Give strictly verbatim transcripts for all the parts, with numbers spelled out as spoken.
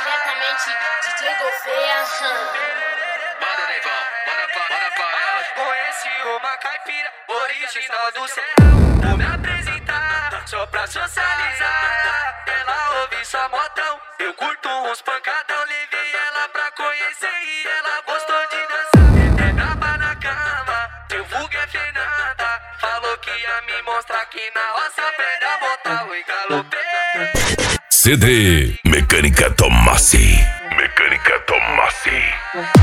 Diretamente D J Gouveia. Manda, Neivão, manda pra, manda pra elas. Conheci uma caipira original do céu. Vou me apresentar só pra socializar. Ela ouve só modão, eu curto uns pancadão. Levei ela pra conhecer e ela gostou de dançar. É braba na cama, seu vulgo é Fernanda. Falou que ia me mostrar que na roça aprende a botar o galopê. C D Mecânica Tomassi. Mecânica Tomassi.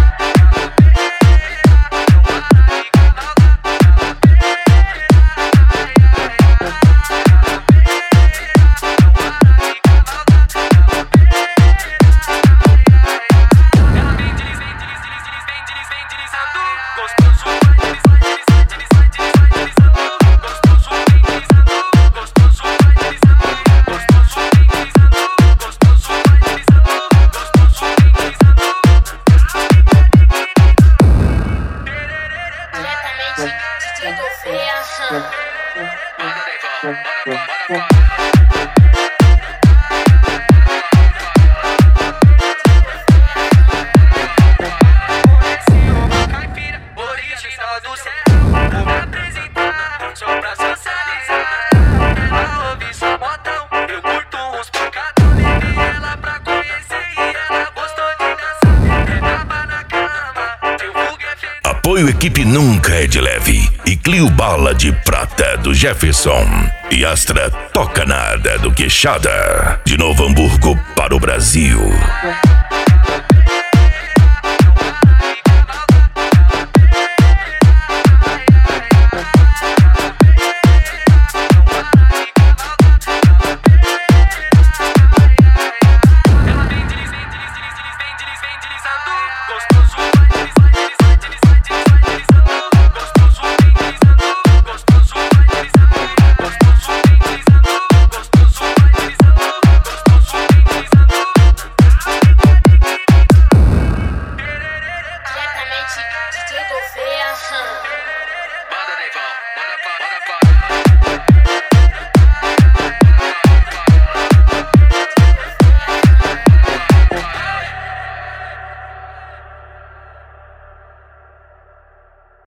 D J Gouveia. Manda, Neivão, manda pra, manda pra original do céu, vou me apresentar só pra socializar. Ela ouve só modão, eu curto uns pancadão. Levei ela pra conhecer e ela gostou de dançar. É braba na cama, seu vulgo é Fernanda. Apoio Equipe Nunca é de Leve e Clio Bala de Prata do Jefferson e Astra Toca Nada do Queixada de Novo Hamburgo para o Brasil.